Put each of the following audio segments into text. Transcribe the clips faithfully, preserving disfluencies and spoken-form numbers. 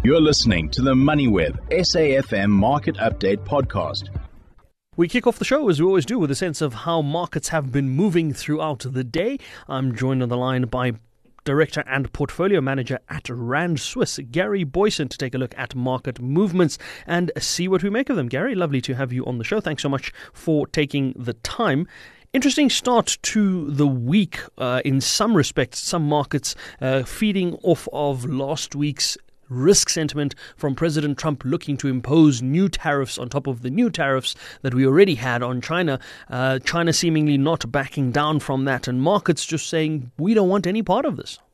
You're listening to the MoneyWeb S A F M Market Update Podcast. We kick off the show, as we always do, with a sense of how markets have been moving throughout the day. I'm joined on the line by Director and Portfolio Manager at Rand Swiss, Gary Boyson, to take a look at market movements and see what we make of them. Gary, lovely to have you on the show. Thanks so much for taking the time. Interesting start to the week uh, in some respects. Some markets uh, feeding off of last week's risk sentiment from President Trump looking to impose new tariffs on top of the new tariffs that we already had on China. Uh, China seemingly not backing down from that, and markets just saying, we don't want any part of this.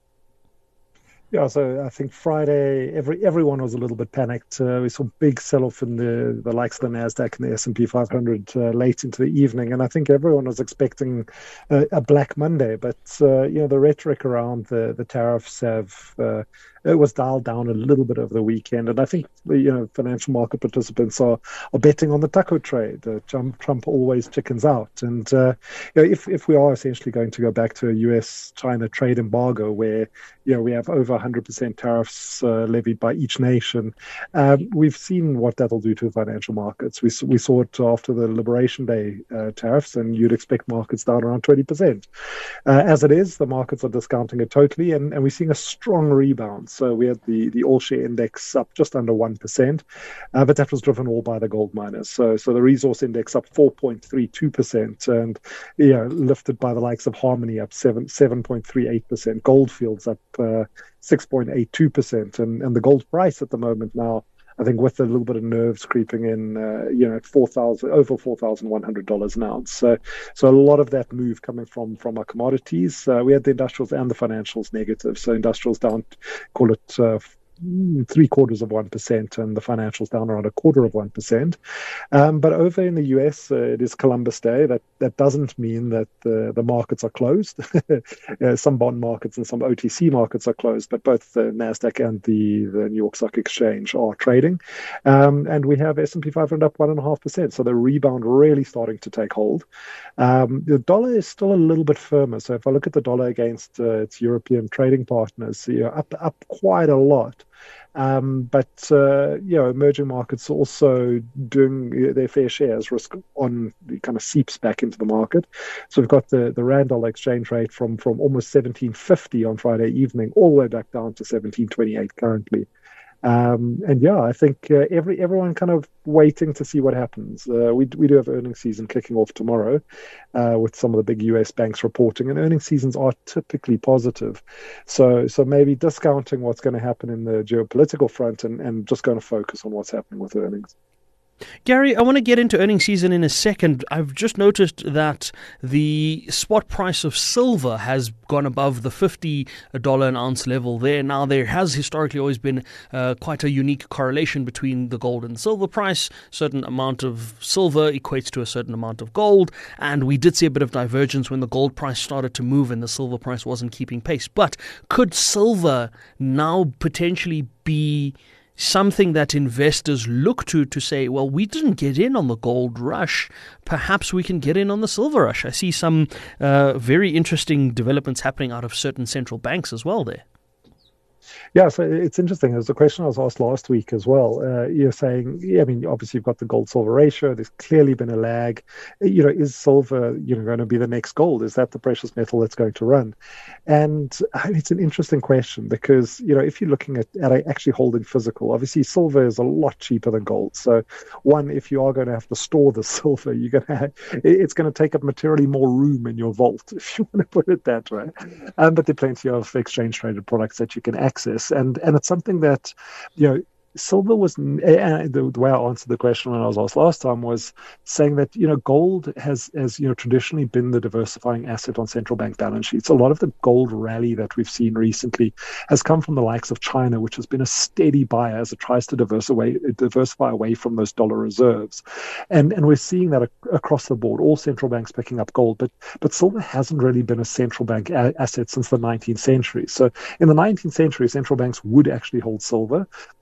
Yeah, so I think Friday, every everyone was a little bit panicked. Uh, we saw big sell-off in the, the likes of the NASDAQ and the S and P five hundred uh, late into the evening, and I think everyone was expecting uh, a Black Monday. But uh, you know, the rhetoric around the the tariffs have uh, it was dialed down a little bit over the weekend, and I think you know financial market participants are, are betting on the taco trade. Uh, Trump, Trump always chickens out, and uh, you know, if if we are essentially going to go back to a U S China trade embargo where you know we have over one hundred percent tariffs uh, levied by each nation, um, we've seen what that'll do to financial markets. We we saw it after the Liberation Day uh, tariffs, and you'd expect markets down around twenty percent. Uh, as it is, the markets are discounting it totally, and, and we're seeing a strong rebound. So we had the, the all-share index up just under one percent, uh, but that was driven all by the gold miners. So so the resource index up four point three two percent, and you know, lifted by the likes of Harmony up seven, seven point three eight percent, Goldfields up uh, six point eight two percent, and, and the gold price at the moment now, I think with a little bit of nerves creeping in, uh, you know, at four thousand over four thousand one hundred dollars an ounce. So, so a lot of that move coming from from our commodities. Uh, we had the industrials and the financials negative. So industrials down, call it uh, three quarters of one percent, and the financials down around a quarter of one percent. Um, but over in the U S, uh, it is Columbus Day. That that doesn't mean that the the markets are closed. uh, some bond markets and some O T C markets are closed, but both the Nasdaq and the, the New York Stock Exchange are trading. Um, and we have S and P five hundred up one and a half percent. So the rebound really starting to take hold. Um, the dollar is still a little bit firmer. So if I look at the dollar against uh, its European trading partners, you know, up up quite a lot. Um, but, uh, you know, emerging markets are also doing their fair share as risk on the kind of seeps back into the market. So we've got the, the Rand dollar exchange rate from, from almost seventeen fifty on Friday evening all the way back down to seventeen twenty-eight currently. Um, and yeah, I think uh, every everyone kind of waiting to see what happens. Uh, we we do have earnings season kicking off tomorrow, uh, with some of the big U S banks reporting, and earnings seasons are typically positive. So so maybe discounting what's going to happen in the geopolitical front and, and just going to focus on what's happening with earnings. Gary, I want to get into earnings season in a second. I've just noticed that the spot price of silver has gone above the fifty dollars an ounce level there. Now, there has historically always been uh, quite a unique correlation between the gold and silver price. A certain amount of silver equates to a certain amount of gold, and we did see a bit of divergence when the gold price started to move and the silver price wasn't keeping pace. But could silver now potentially be something that investors look to to say, well, we didn't get in on the gold rush, perhaps we can get in on the silver rush? I see some uh, very interesting developments happening out of certain central banks as well there. Yeah, so it's interesting. There's a question I was asked last week as well. Uh, you're saying, yeah, I mean, obviously you've got the gold-silver ratio. There's clearly been a lag. You know, is silver, you know, going to be the next gold? Is that the precious metal that's going to run? And it's an interesting question because, you know, if you're looking at, at actually holding physical, obviously silver is a lot cheaper than gold. So one, if you are going to have to store the silver, you're going to have, it's going to take up materially more room in your vault, if you want to put it that way. Um, but there are plenty of exchange-traded products that you can access. And and it's something that, you know, silver was, and the, the way I answered the question when I was asked last time was saying that, you know, gold has, has, you know, traditionally been the diversifying asset on central bank balance sheets. A lot of the gold rally that we've seen recently has come from the likes of China, which has been a steady buyer as it tries to diversify, diversify away from those dollar reserves. And and we're seeing that ac- across the board, all central banks picking up gold. But but silver hasn't really been a central bank a- asset since the nineteenth century. So in the nineteenth century, central banks would actually hold silver. twentieth century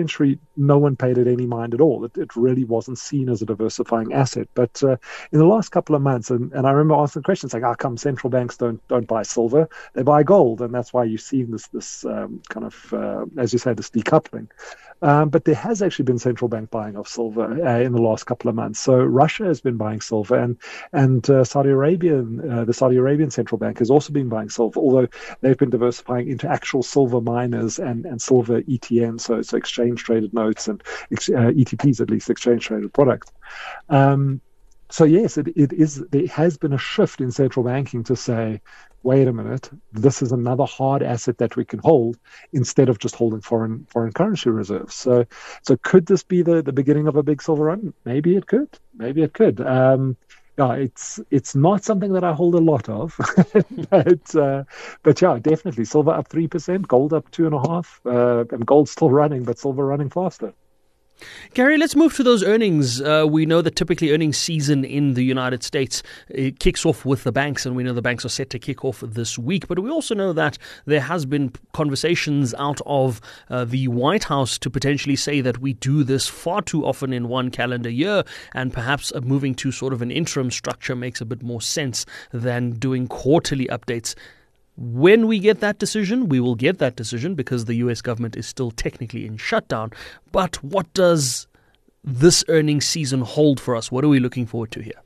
century, no one paid it any mind at all. It, it really wasn't seen as a diversifying asset. But uh, in the last couple of months, and, and I remember asking questions like, how come central banks don't don't buy silver? They buy gold. And that's why you've seen this, this um, kind of, uh, as you say, this decoupling. Um, but there has actually been central bank buying of silver uh, in the last couple of months. So Russia has been buying silver, and and uh, Saudi Arabian, uh, the Saudi Arabian central bank has also been buying silver, although they've been diversifying into actual silver miners and, and silver E T Ns, so so exchange traded notes and uh, E T Ps, at least exchange traded products. Um, so yes, it, it is. There has been a shift in central banking to say, wait a minute, this is another hard asset that we can hold instead of just holding foreign foreign currency reserves. So, so could this be the, the beginning of a big silver run? Maybe it could. Maybe it could. Um, yeah, it's it's not something that I hold a lot of, but uh, but yeah, definitely silver up three percent, gold up two and a half, uh, and gold still running, but silver running faster. Gary, let's move to those earnings. Uh, we know that typically earnings season in the United States, it kicks off with the banks, and we know the banks are set to kick off this week. But we also know that there has been conversations out of uh, the White House to potentially say that we do this far too often in one calendar year, and perhaps uh, moving to sort of an interim structure makes a bit more sense than doing quarterly updates. When we get that decision, we will get that decision because the U S government is still technically in shutdown. But what does this earnings season hold for us? What are we looking forward to here?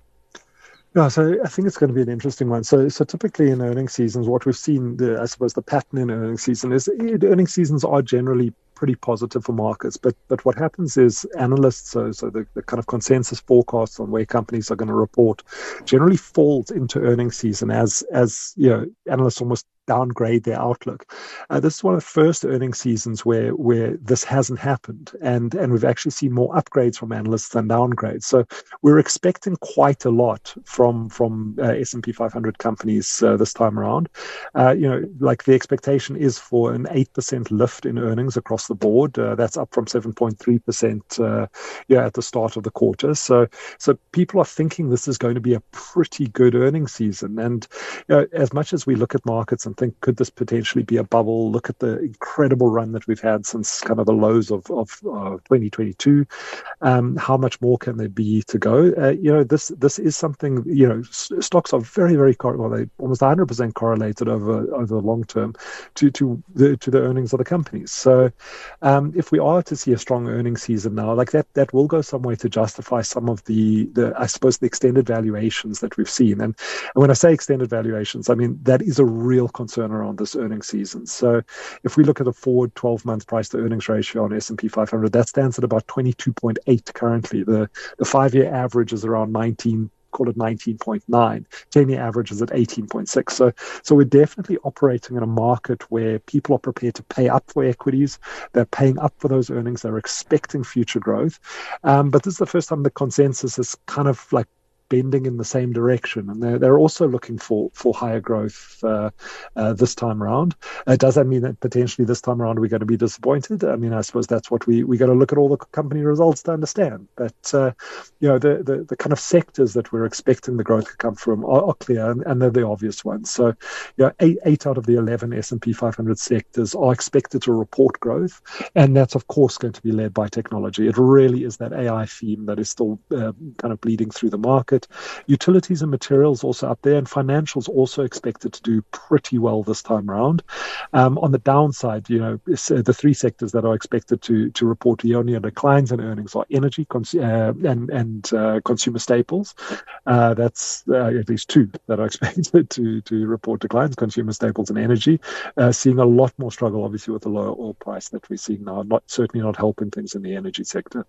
Yeah, so I think it's going to be an interesting one. So, so typically in earnings seasons, what we've seen, the, I suppose, the pattern in earnings season is earnings seasons are generally pretty positive for markets. But but what happens is analysts, so so the, the kind of consensus forecasts on where companies are going to report, generally falls into earnings season as as you know analysts almost downgrade their outlook. Uh, this is one of the first earnings seasons where where this hasn't happened, and and we've actually seen more upgrades from analysts than downgrades. So we're expecting quite a lot from from uh, S and P five hundred companies uh, this time around. Uh, you know, like the expectation is for an eight percent lift in earnings across the board. Uh, that's up from seven point three percent uh, yeah, at the start of the quarter. So so people are thinking this is going to be a pretty good earnings season. And you know, as much as we look at markets and think, could this potentially be a bubble? Look at the incredible run that we've had since kind of the lows of, of uh, twenty twenty-two. Um, how much more can there be to go? Uh, you know, this this is something, you know, s- stocks are very, very, cor- well, they almost one hundred percent correlated over over the long term to, to, the, to the earnings of the companies. So um, if we are to see a strong earnings season now, like that, that will go some way to justify some of the, the I suppose, the extended valuations that we've seen. And, and when I say extended valuations, I mean, that is a real concern around this earnings season. So if we look at a forward twelve-month price to earnings ratio on S and P five hundred, that stands at about twenty-two point eight currently. The, the five-year average is around nineteen, call it nineteen point nine. ten-year average is at eighteen point six. So, so we're definitely operating in a market where people are prepared to pay up for equities. They're paying up for those earnings. They're expecting future growth. Um, but this is the first time the consensus is kind of like bending in the same direction, and they're, they're also looking for for higher growth uh, uh, this time around. Uh, does that mean that potentially this time around we're going to be disappointed? I mean, I suppose that's what we we got to look at all the company results to understand. But uh, you know, the, the the kind of sectors that we're expecting the growth to come from are, are clear, and, and they're the obvious ones. So, you know, eight eight out of the eleven S and P five hundred sectors are expected to report growth, and that's of course going to be led by technology. It really is that A I theme that is still uh, kind of bleeding through the market. Utilities and materials also up there, and financials also expected to do pretty well this time around. Um, on the downside, you know, uh, the three sectors that are expected to to report year-on-year declines in earnings are energy cons- uh, and and uh, consumer staples. Uh, that's uh, at least two that are expected to to report declines: consumer staples and energy. Uh, seeing a lot more struggle, obviously, with the lower oil price that we're seeing now. Not certainly not helping things in the energy sector.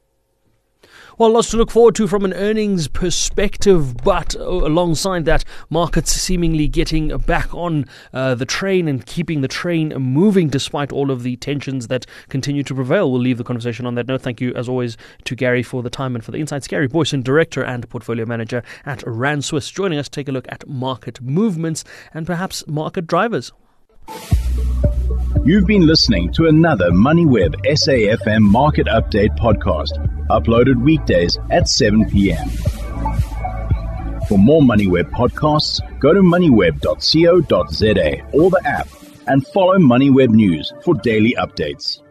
Well, lots to look forward to from an earnings perspective, but alongside that, markets seemingly getting back on uh, the train and keeping the train moving despite all of the tensions that continue to prevail. We'll leave the conversation on that note. Thank you, as always, to Gary for the time and for the insights. Gary Boyson, Director and Portfolio Manager at Rand Swiss, joining us to take a look at market movements and perhaps market drivers. You've been listening to another MoneyWeb S A F M Market Update podcast, uploaded weekdays at seven p.m. For more MoneyWeb podcasts, go to moneyweb dot co dot za or the app and follow MoneyWeb News for daily updates.